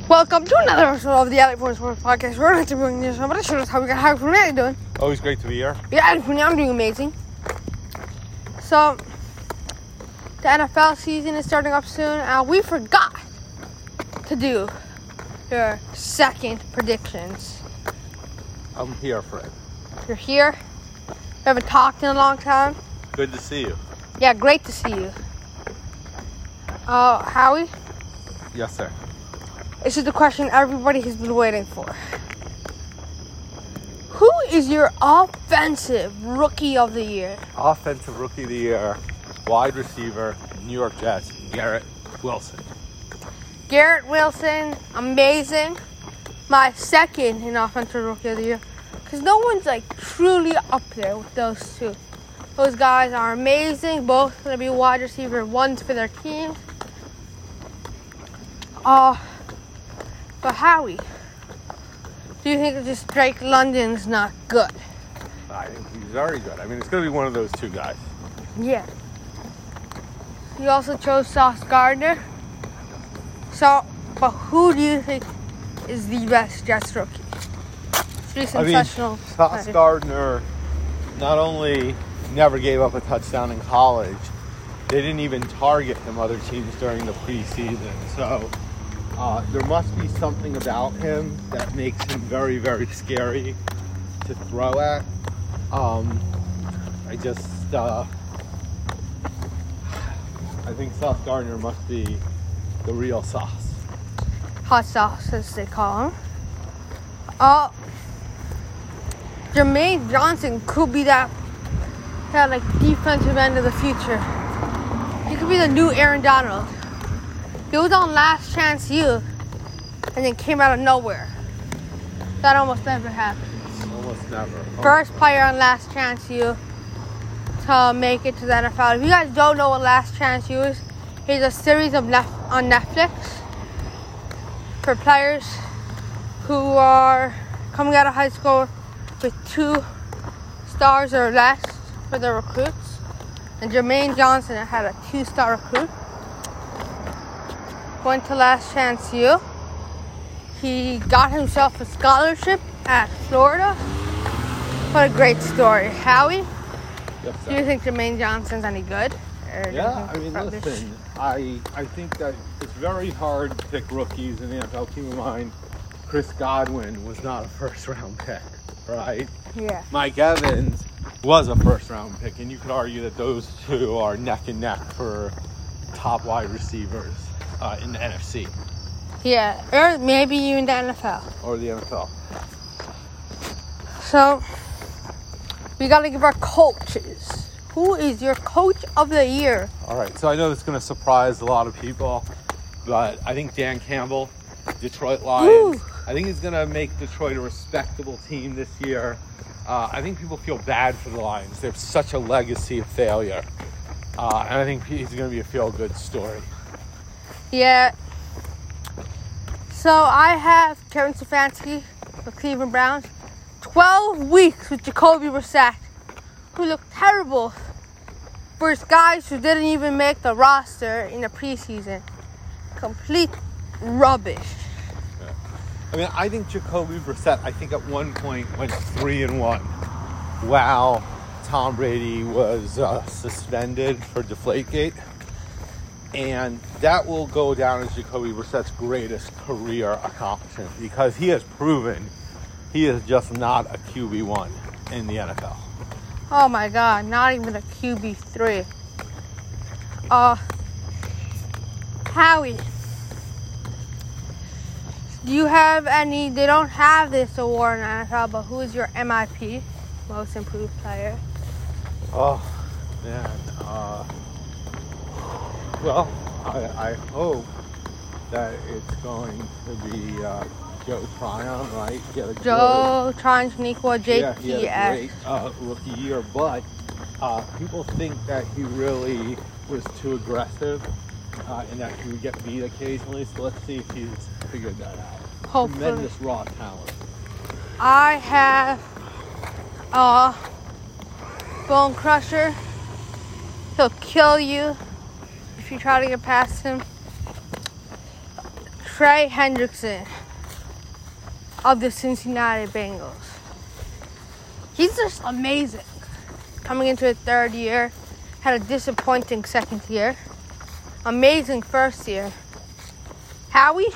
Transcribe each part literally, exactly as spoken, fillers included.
Welcome to another episode of the Elite Four Sports Podcast. We're going to bring this up. Show us how we got how from there. Doing? Always great to be here. Yeah, I'm doing amazing. So, the N F L season is starting up soon, and we forgot to do your second predictions. I'm here, Fred. You're here. We haven't talked in a long time. Good to see you. Yeah, great to see you. Uh, Howie? Yes, sir. This is the question everybody has been waiting for. Who is your offensive rookie of the year? Offensive rookie of the year, wide receiver, New York Jets, Garrett Wilson. Garrett Wilson, amazing. My second in offensive rookie of the year. Because no one's like truly up there with those two. Those guys are amazing. Both going to be wide receiver ones for their teams. Uh, but Howie, do you think just Drake London's not good? I think he's very good. I mean, it's going to be one of those two guys. Yeah. You also chose Sauce Gardner. So, but who do you think is the best Jets rookie? Three sensational. I mean, Sauce Gardner not only never gave up a touchdown in college, they didn't even target him other teams during the preseason. So uh, there must be something about him that makes him very, very scary to throw at. Um, I just, uh, I think Sauce Gardner must be the real sauce. Hot sauce, as they call him. Uh, Jermaine Johnson could be that, that like defensive end of the future. He could be the new Aaron Donald. He was on Last Chance U, and then came out of nowhere. That almost never happens. Almost never. First player on Last Chance U to make it to the N F L. If you guys don't know what Last Chance U is, it's a series of nef- on Netflix for players who are coming out of high school with two stars or less for their recruits. And Jermaine Johnson had a two-star recruit. Went to Last Chance U. He got himself a scholarship at Florida. What a great story. Howie, Yes, do you think Jermaine Johnson's any good? Or Yeah, I mean, rubbish? listen, I I think that it's very hard to pick rookies in the N F L. Keep in mind, Chris Godwin was not a first-round pick, right? Yeah. Mike Evans was a first-round pick, and you could argue that those two are neck and neck for top wide receivers uh, in the N F C Yeah, or maybe even the N F L. or the N F L. So, we got to give our coaches. Who is your coach of the year? All right, so I know this is going to surprise a lot of people, but I think Dan Campbell, Detroit Lions, Ooh. I think he's going to make Detroit a respectable team this year. Uh, I think people feel bad for the Lions. They have such a legacy of failure. Uh, and I think he's going to be a feel-good story. Yeah. So, I have Kevin Stefanski, the Cleveland Browns. twelve weeks with Jacoby Brissett, who looked terrible versus guys who didn't even make the roster in the preseason. Complete rubbish. Yeah. I mean, I think Jacoby Brissett, I think at one point went three and one. Wow. Tom Brady was uh, suspended for Deflategate. And that will go down as Jacoby Brissett's greatest career accomplishment because he has proven he is just not a Q B one in the N F L. Oh my God, not even a Q B three. Uh, Howie, do you have any, they don't have this award in the N F L, but who is your M I P, most improved player? Oh, man. Uh, well, I, I hope that it's going to be uh, Joe Tryon, right? Get a Joe Tryon, Shaniqua, J P S. Yeah, he had a great uh, rookie year, but uh, people think that he really was too aggressive uh, and that he would get beat occasionally. So let's see if he's figured that out. Hopefully. Tremendous raw talent. I have uh, Bone Crusher. He'll kill you if you try to get past him. Trey Hendrickson of the Cincinnati Bengals. He's just amazing. Coming into his third year, had a disappointing second year. Amazing first year. Howie?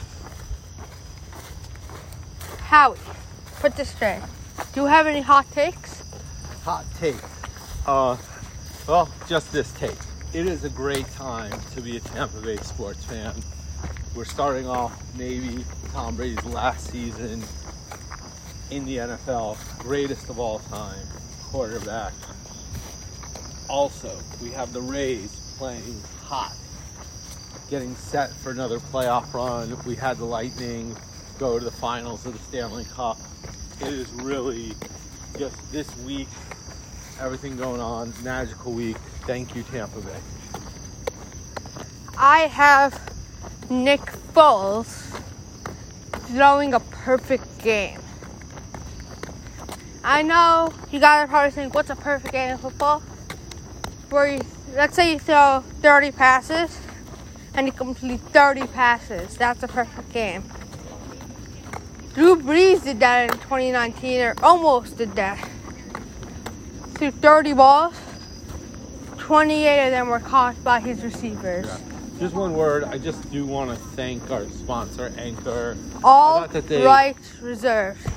Howie, put this straight. Do you have any hot takes? Hot take. Uh, well, just this take. It is a great time to be a Tampa Bay sports fan. We're starting off maybe Tom Brady's last season in the N F L, greatest of all time, quarterback. Also, we have the Rays playing hot, getting set for another playoff run. We had the Lightning go to the finals of the Stanley Cup. It is really just this week, everything going on, magical week. Thank you, Tampa Bay. I have Nick Foles throwing a perfect game. I know you guys are probably saying, what's a perfect game in football? Where you, let's say you throw thirty passes and you complete thirty passes. That's a perfect game. Drew Brees did that in twenty nineteen, or almost did that. Threw thirty balls, twenty-eight of them were caught by his receivers. Yeah. Just one word, I just do want to thank our sponsor, Anchor. All I thought that they- rights reserved.